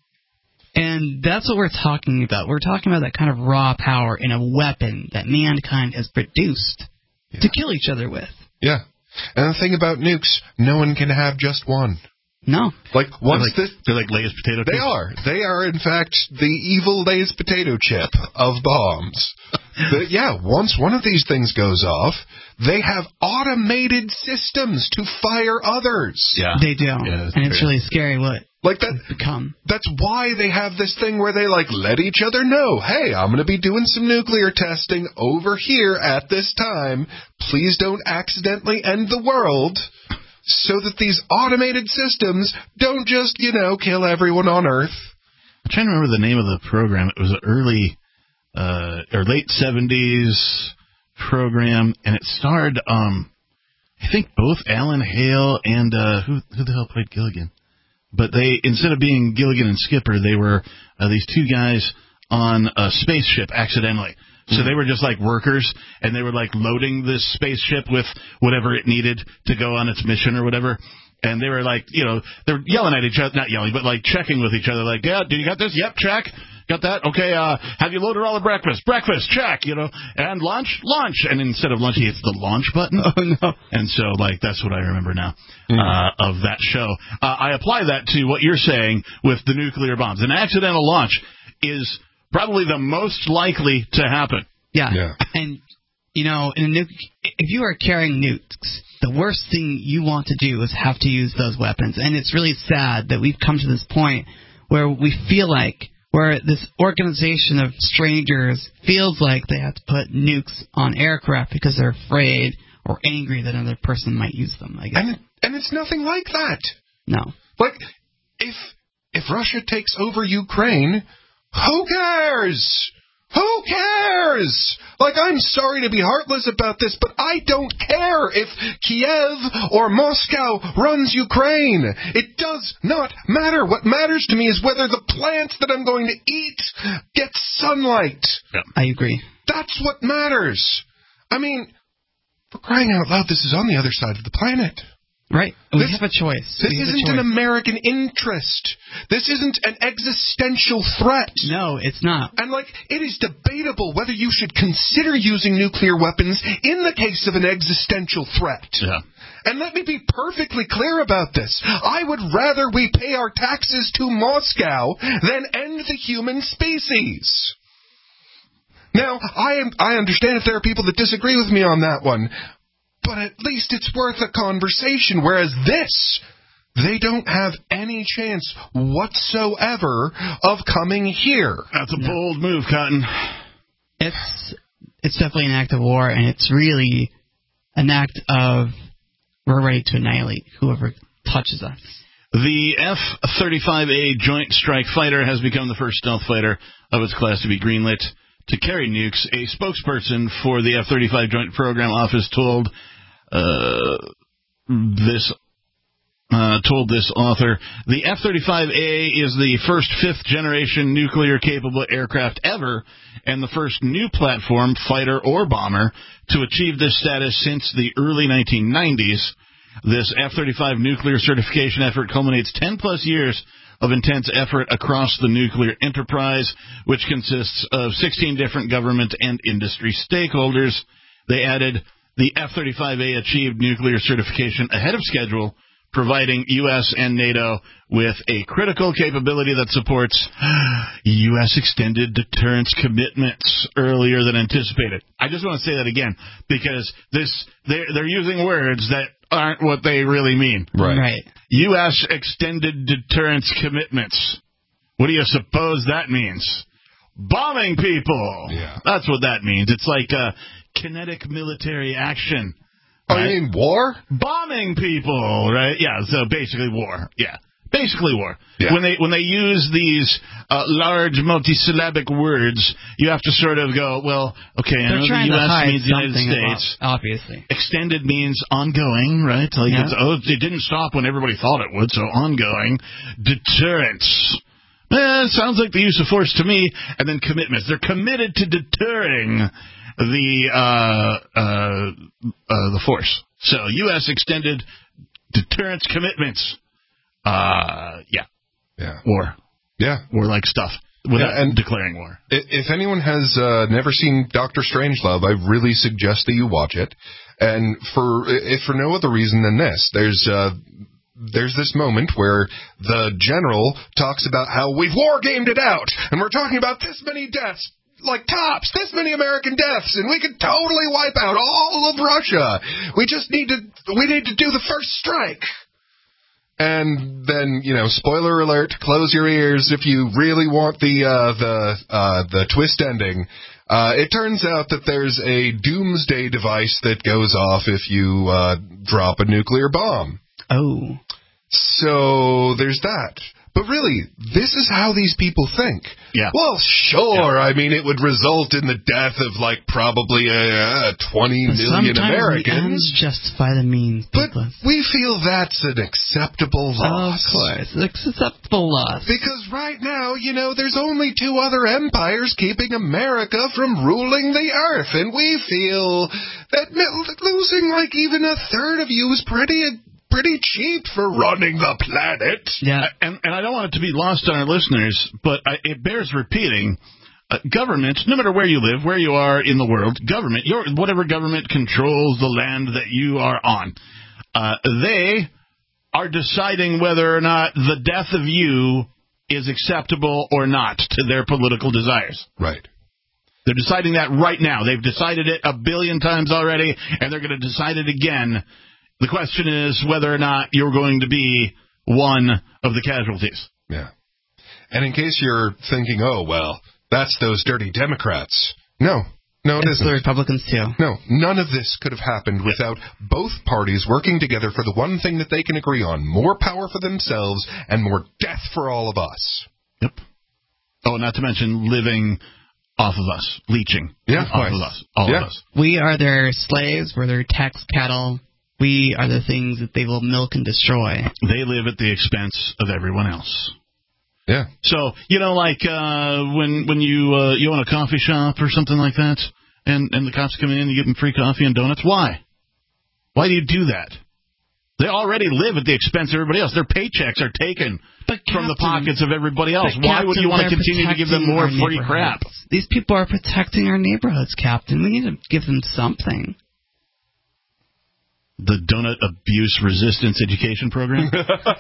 And that's what we're talking about. We're talking about that kind of raw power in a weapon that mankind has produced yeah. to kill each other with. Yeah. And the thing about nukes, no one can have just one. No. Like, once they're like, this, they're like Lay's potato chips. They are. They are, in fact, the evil Lay's potato chip of bombs. But yeah, once one of these things goes off, they have automated systems to fire others. Yeah. They do. Yeah, and it's really scary what like that become. That's why they have this thing where they like let each other know, hey, I'm going to be doing some nuclear testing over here at this time. Please don't accidentally end the world. So that these automated systems don't just, you know, kill everyone on Earth. I'm trying to remember the name of the program. It was an early uh, or late seventies program, and it starred, um, I think, both Alan Hale and uh, who who the hell played Gilligan? But they, instead of being Gilligan and Skipper, they were uh, these two guys on a spaceship accidentally. So they were just like workers, and they were like loading this spaceship with whatever it needed to go on its mission or whatever. And they were like, you know, they're yelling at each other, not yelling, but like checking with each other, like, yeah, do you got this? Yep, check. Got that? Okay, uh, have you loaded all the breakfast? Breakfast, check, you know. And lunch? Lunch. And instead of lunch, he hits the launch button. Oh, no. And so, like, that's what I remember now mm. uh, of that show. Uh, I apply that to what you're saying with the nuclear bombs. An accidental launch is probably the most likely to happen. Yeah. yeah. And, you know, in a nuke, if you are carrying nukes, the worst thing you want to do is have to use those weapons. And it's really sad that we've come to this point where we feel like, where this organization of strangers feels like they have to put nukes on aircraft because they're afraid or angry that another person might use them, I guess. And, and it's nothing like that. No. Like, if if Russia takes over Ukraine, who cares? Who cares? Like, I'm sorry to be heartless about this, but I don't care if Kiev or Moscow runs Ukraine. It does not matter. What matters to me is whether the plants that I'm going to eat get sunlight. Yeah, I agree. That's what matters. I mean, for crying out loud, this is on the other side of the planet. Right. We this, have a choice. This we isn't choice. an American interest. This isn't an existential threat. No, it's not. And, like, it is debatable whether you should consider using nuclear weapons in the case of an existential threat. Yeah. And let me be perfectly clear about this. I would rather we pay our taxes to Moscow than end the human species. Now, I am, I understand if there are people that disagree with me on that one, but at least it's worth a conversation, whereas this, they don't have any chance whatsoever of coming here. That's a bold move, Cotton. It's it's definitely an act of war, and it's really an act of we're ready to annihilate whoever touches us. The F thirty-five A Joint Strike Fighter has become the first stealth fighter of its class to be greenlit to carry nukes. A spokesperson for the F thirty-five Joint Program Office told uh, this uh, told this author, the F thirty-five A is the first fifth-generation nuclear-capable aircraft ever and the first new platform, fighter or bomber, to achieve this status since the early nineteen nineties. This F thirty-five nuclear certification effort culminates ten-plus years of intense effort across the nuclear enterprise, which consists of sixteen different government and industry stakeholders. They added, the F thirty-five A achieved nuclear certification ahead of schedule, providing U S and NATO with a critical capability that supports U S extended deterrence commitments earlier than anticipated. I just want to say that again because this they're, they're using words that aren't what they really mean. Right. Right. U S extended deterrence commitments. What do you suppose that means? Bombing people. Yeah. That's what that means. It's like uh, kinetic military action. Oh, right? you mean war? Bombing people, right? Yeah, so basically war. Yeah. Basically war. Yeah. When they when they use these uh, large multisyllabic words, you have to sort of go, well, okay, I They're know trying the U to S hide means the United something States. about- obviously. Extended means ongoing, right? Like Yeah. it's, oh, it didn't stop when everybody thought it would, so ongoing. Deterrence. Eh, sounds like the use of force to me. And then commitments. They're committed to deterring the uh, uh, uh, the force. So U S extended deterrence commitments. Uh, yeah. Yeah. War. Yeah. War-like stuff. Without Yeah, and declaring war. If anyone has uh, never seen Doctor Strangelove, I really suggest that you watch it. And for if for no other reason than this, there's uh, there's this moment where the general talks about how we've war gamed it out, and we're talking about this many deaths. Like tops, this many American deaths, and we could totally wipe out all of Russia. We just need to, we need to do the first strike. And then, you know, spoiler alert, close your ears if you really want the, uh, the, uh, the twist ending. Uh, it turns out that there's a doomsday device that goes off if you, uh, drop a nuclear bomb. Oh. So, there's that. But really, this is how these people think. Yeah. Well, sure. Yeah. I mean, it would result in the death of, like, probably uh, twenty but million Americans. The justify the means. But because. we feel that's an acceptable loss. Of course. It's acceptable loss. Because right now, you know, there's only two other empires keeping America from ruling the earth. And we feel that losing, like, even a third of you is pretty... pretty cheap for running the planet. Yeah, and, and I don't want it to be lost on our listeners, but I, it bears repeating. Uh, government, no matter where you live, where you are in the world, government, your whatever government controls the land that you are on, uh, they are deciding whether or not the death of you is acceptable or not to their political desires. Right. They're deciding that right now. They've decided it a billion times already, and they're going to decide it again. The question is whether or not you're going to be one of the casualties. Yeah. And in case you're thinking, oh, well, that's those dirty Democrats. No. No, it it's isn't. the Republicans, too. No. None of this could have happened without both parties working together for the one thing that they can agree on. More power for themselves and more death for all of us. Yep. Oh, not to mention living off of us. Leeching. Yeah, off of, of us. All yeah. of us. We are their slaves. We're their tax cattle. We are the things that they will milk and destroy. They live at the expense of everyone else. Yeah. So, you know, like uh, when when you uh, you own a coffee shop or something like that, and, and the cops come in and you give them free coffee and donuts, why? Why do you do that? They already live at the expense of everybody else. Their paychecks are taken but from Captain, the pockets of everybody else. Why Captain, would you want to continue to give them more free crap? These people are protecting our neighborhoods, Captain. We need to give them something. The Donut Abuse Resistance Education Program?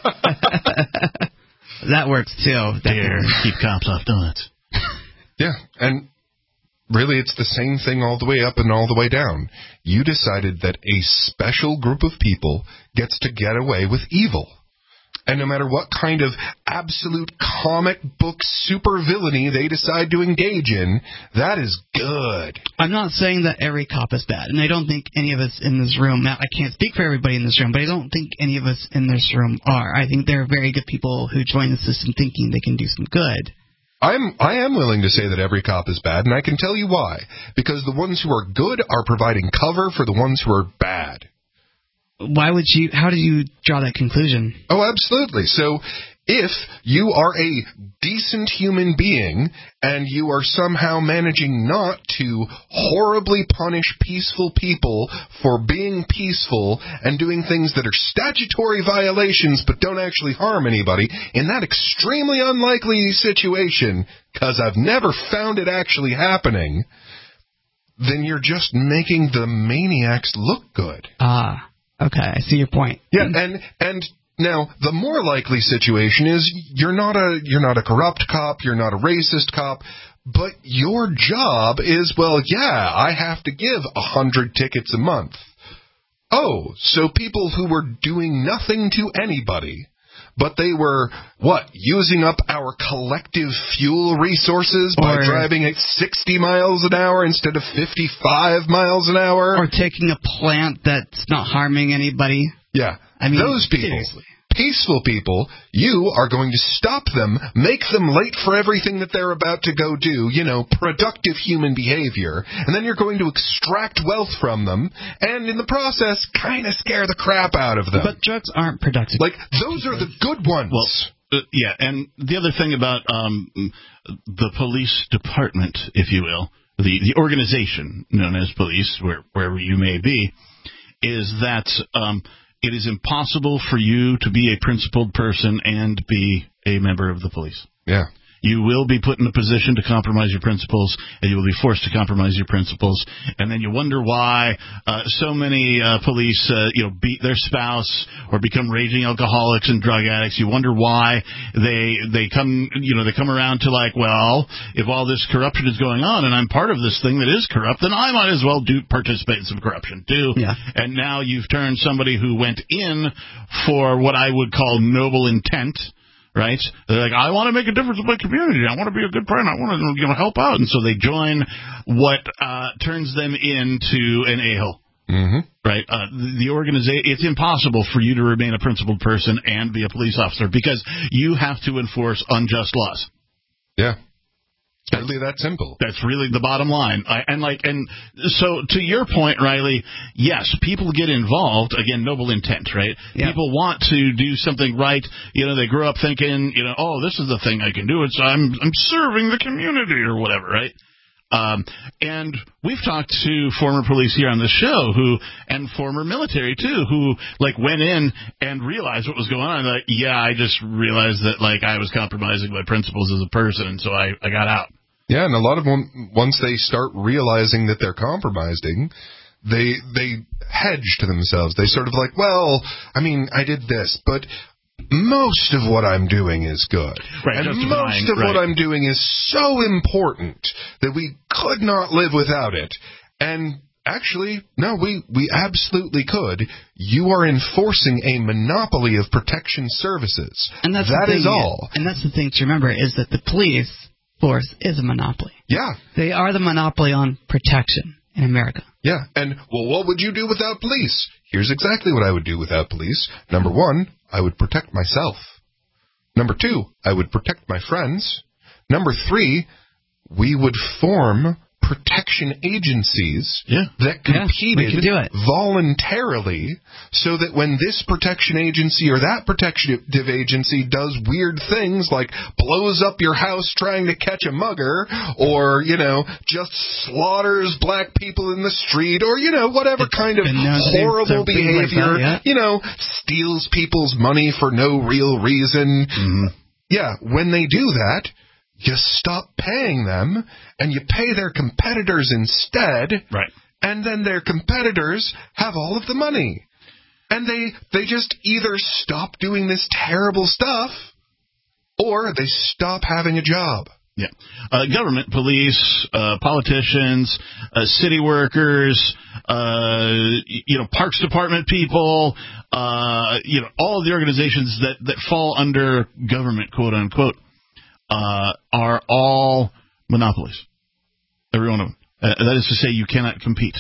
That works, too. There, keep cops off donuts. Yeah, and really it's the same thing all the way up and all the way down. You decided that a special group of people gets to get away with evil. And no matter what kind of absolute comic book supervillainy they decide to engage in, that is good. I'm not saying that every cop is bad, and I don't think any of us in this room, I can't speak for everybody in this room, but I don't think any of us in this room are. I think there are very good people who join the system thinking they can do some good. I'm, I am willing to say that every cop is bad, and I can tell you why. Because the ones who are good are providing cover for the ones who are bad. Why would you, how did you draw that conclusion? Oh, absolutely. So if you are a decent human being and you are somehow managing not to horribly punish peaceful people for being peaceful and doing things that are statutory violations but don't actually harm anybody, in that extremely unlikely situation, because I've never found it actually happening, then you're just making the maniacs look good. Ah. Okay, I see your point. Yeah, and and Now, the more likely situation is you're not a you're not a corrupt cop, you're not a racist cop, but your job is, well, yeah, I have to give a hundred tickets a month. Oh, so people who were doing nothing to anybody, but they were, what, using up our collective fuel resources by or, driving at sixty miles an hour instead of fifty-five miles an hour? Or taking a plant that's not harming anybody. Yeah. I mean, those people, seriously. peaceful people, you are going to stop them, make them late for everything that they're about to go do, you know, productive human behavior, and then you're going to extract wealth from them, and in the process, kind of scare the crap out of them. But drugs aren't productive. Like, those are the good ones. Well, uh, yeah, and the other thing about um, the police department, if you will, the, the organization known as police, where, wherever you may be, is that um, it is impossible for you to be a principled person and be a member of the police. Yeah. You will be put in a position to compromise your principles, and you will be forced to compromise your principles. And then you wonder why uh, so many uh, police, uh, you know, beat their spouse or become raging alcoholics and drug addicts. You wonder why they they come, you know, they come around to like, well, if all this corruption is going on, and I'm part of this thing that is corrupt, then I might as well do participate in some corruption too. Yeah. And now you've turned somebody who went in for what I would call noble intent. Right? They're like, I want to make a difference in my community. I want to be a good parent. I want to, you know, help out. And so they join what uh, turns them into an a-hole. Mm-hmm. Right? Uh, the, the organization, it's impossible for you to remain a principled person and be a police officer because you have to enforce unjust laws. Yeah. It's really that simple. That's really the bottom line. I, and like, and so to your point, Riley, yes, people get involved. Again, noble intent, right? Yeah. People want to do something right. You know, they grow up thinking, you know, oh, this is the thing I can do. It's I'm I'm serving the community or whatever, right? Um, and we've talked to former police here on the show who, and former military too, who like went in and realized what was going on. Like, yeah, I just realized that like I was compromising my principles as a person, and so I, I got out. Yeah, and a lot of them, once they start realizing that they're compromising, they they hedge to themselves. They sort of like, well, I mean, I did this, but most of what I'm doing is good. Right, and justifying, most of right. what I'm doing is so important that we could not live without it. And actually, no, we, we absolutely could. You are enforcing a monopoly of protection services. And that's that the thing, is all. And that's the thing to remember is that the police force is a monopoly. Yeah. They are the monopoly on protection in America. Yeah, and, well, what would you do without police? Here's exactly what I would do without police. Number one, I would protect myself. Number two, I would protect my friends. Number three, we would form protection agencies yeah. that competed yeah, voluntarily so that when this protection agency or that protective agency does weird things like blows up your house trying to catch a mugger or, you know, just slaughters black people in the street or, you know, whatever it's kind of horrible behavior, like that, yeah. you know, steals people's money for no real reason. Mm-hmm. Yeah, when they do that, you stop paying them, and you pay their competitors instead. Right. And then their competitors have all of the money. And they they just either stop doing this terrible stuff, or they stop having a job. Yeah. Uh, government, police, uh, politicians, uh, city workers, uh, you know, Parks Department people, uh, you know, all of the organizations that, that fall under government, quote unquote. Uh, are all monopolies. Every one of them. Uh, that is to say, you cannot compete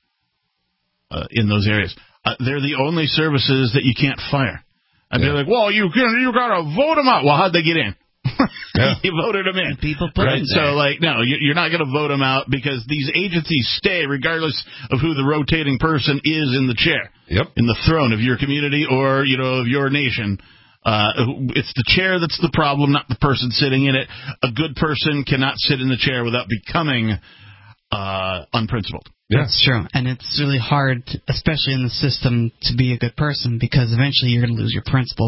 uh, in those areas. Uh, they're the only services that you can't fire. And yeah. they're like, well, you can, you got to vote them out. Well, how'd they get in? Yeah. You voted them in. People put right? in there. So, like, no, you're not going to vote them out because these agencies stay regardless of who the rotating person is in the chair. Yep. In the throne of your community or, you know, of your nation. Uh, it's the chair that's the problem, not the person sitting in it. A good person cannot sit in the chair without becoming uh, unprincipled. Yeah. That's true. And it's really hard, to, especially in the system, to be a good person because eventually you're going to lose your principles.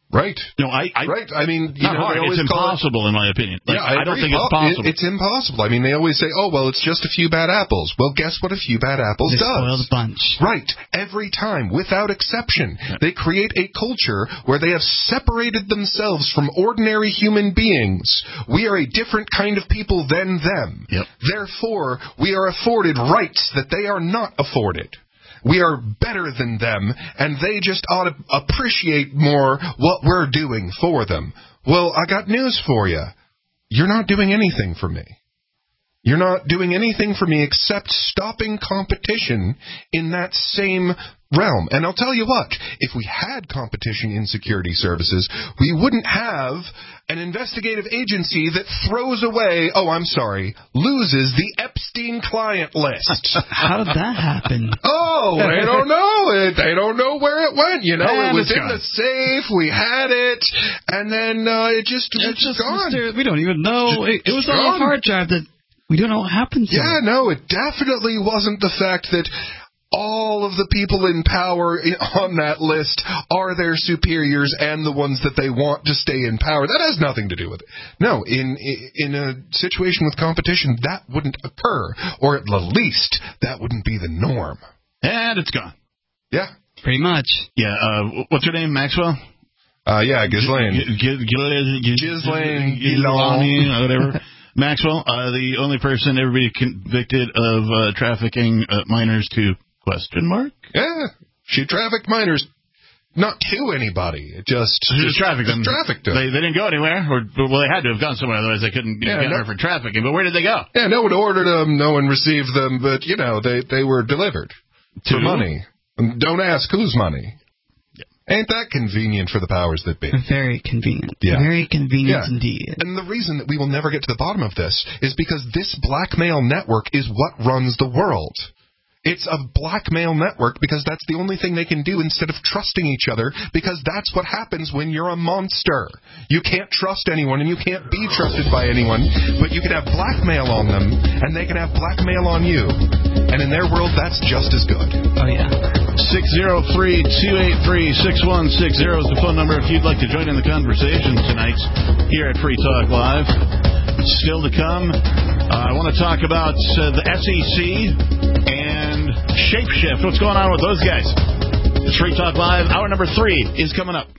Right. No, I, I right. I mean, you not know, hard. they always It's call impossible, it, in my opinion. Like, yeah, I, I don't agree. think it's Well, possible. It, it's impossible. I mean, they always say, "Oh, well, it's just a few bad apples." Well, guess what? A few bad apples They does. spoil the bunch. Right. Every time, without exception, yeah. they create a culture where they have separated themselves from ordinary human beings. We are a different kind of people than them. Yep. Therefore, we are afforded rights that they are not afforded. We are better than them, and they just ought to appreciate more what we're doing for them. Well, I got news for you. You're not doing anything for me. You're not doing anything for me except stopping competition in that same realm. And I'll tell you what, if we had competition in security services, we wouldn't have an investigative agency that throws away, oh, I'm sorry, loses the Epstein client list. How did that happen? Oh, they don't know it. They don't know where it went. You know, and it was in gone. the safe. We had it, and then uh, it just it it's just just gone. mysterious. We don't even know. It, it was It's on a gone. hard drive that we don't know what happened to. Yeah, it. no, it definitely wasn't the fact that all of the people in power on that list are their superiors and the ones that they want to stay in power. That has nothing to do with it. No, in in a situation with competition, that wouldn't occur, or at the least, that wouldn't be the norm. And it's gone. Yeah. Pretty much. Yeah, uh, what's your name, Maxwell? Uh, yeah, Ghislaine. Ghislaine, Ghislaine, whatever. Maxwell, uh, the only person ever be convicted of uh, trafficking uh, minors to question mark? Yeah, she trafficked minors. Not to anybody. It just, she just, just trafficked them. Just trafficked them. They, they didn't go anywhere. Or, well, they had to have gone somewhere, otherwise they couldn't yeah, get no, her for trafficking. But where did they go? Yeah, no one ordered them. No one received them. But, you know, they, they were delivered to for money. Don't ask whose money. Ain't that convenient for the powers that be? Very convenient. Yeah. Very convenient yeah. indeed. And the reason that we will never get to the bottom of this is because this blackmail network is what runs the world. It's a blackmail network because that's the only thing they can do instead of trusting each other, because that's what happens when you're a monster. You can't trust anyone and you can't be trusted by anyone, but you can have blackmail on them and they can have blackmail on you. And in their world, that's just as good. Oh, yeah. six oh three, two eight three, six one six zero is the phone number if you'd like to join in the conversation tonight here at Free Talk Live. Still to come, uh, I want to talk about uh, the S E C and Shapeshift. What's going on with those guys? It's Free Talk Live. Hour number three is coming up.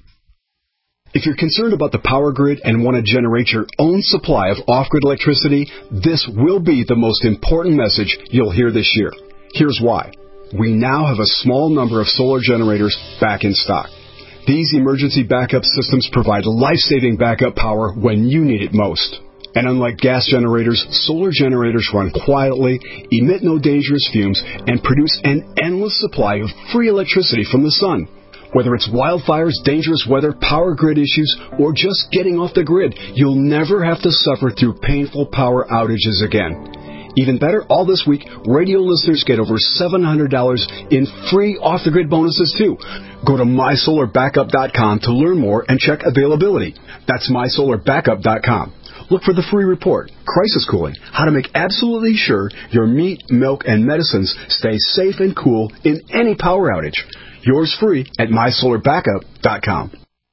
If you're concerned about the power grid and want to generate your own supply of off-grid electricity, this will be the most important message you'll hear this year. Here's why. We now have a small number of solar generators back in stock. These emergency backup systems provide life-saving backup power when you need it most. And unlike gas generators, solar generators run quietly, emit no dangerous fumes, and produce an endless supply of free electricity from the sun. Whether it's wildfires, dangerous weather, power grid issues, or just getting off the grid, you'll never have to suffer through painful power outages again. Even better, all this week, radio listeners get over seven hundred dollars in free off-the-grid bonuses, too. Go to my solar backup dot com to learn more and check availability. That's my solar backup dot com. Look for the free report, Crisis Cooling, how to make absolutely sure your meat, milk, and medicines stay safe and cool in any power outage. Yours free at my solar backup dot com.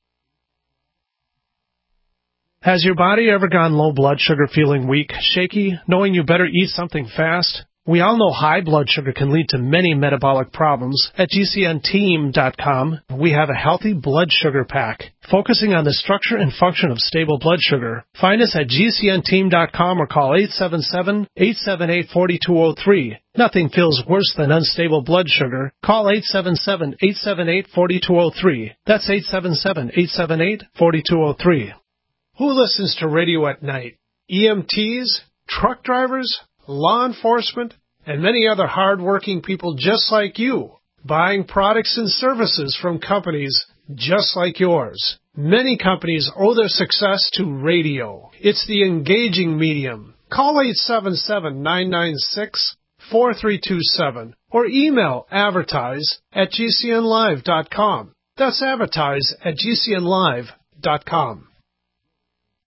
Has your body ever gone low blood sugar, feeling weak, shaky, knowing you better eat something fast? We all know high blood sugar can lead to many metabolic problems. At G C N team dot com, we have a healthy blood sugar pack, focusing on the structure and function of stable blood sugar. Find us at G C N team dot com or call eight seven seven, eight seven eight, four two zero three. Nothing feels worse than unstable blood sugar. Call eight seven seven, eight seven eight, four two zero three. That's eight seven seven, eight seven eight, four two zero three. Who listens to radio at night? E M Ts, truck drivers, law enforcement, and many other hard-working people just like you, buying products and services from companies just like yours. Many companies owe their success to radio. It's the engaging medium. Call eight seven seven, nine nine six, four three two seven or email advertise at G C N live dot com. That's advertise at G C N live dot com.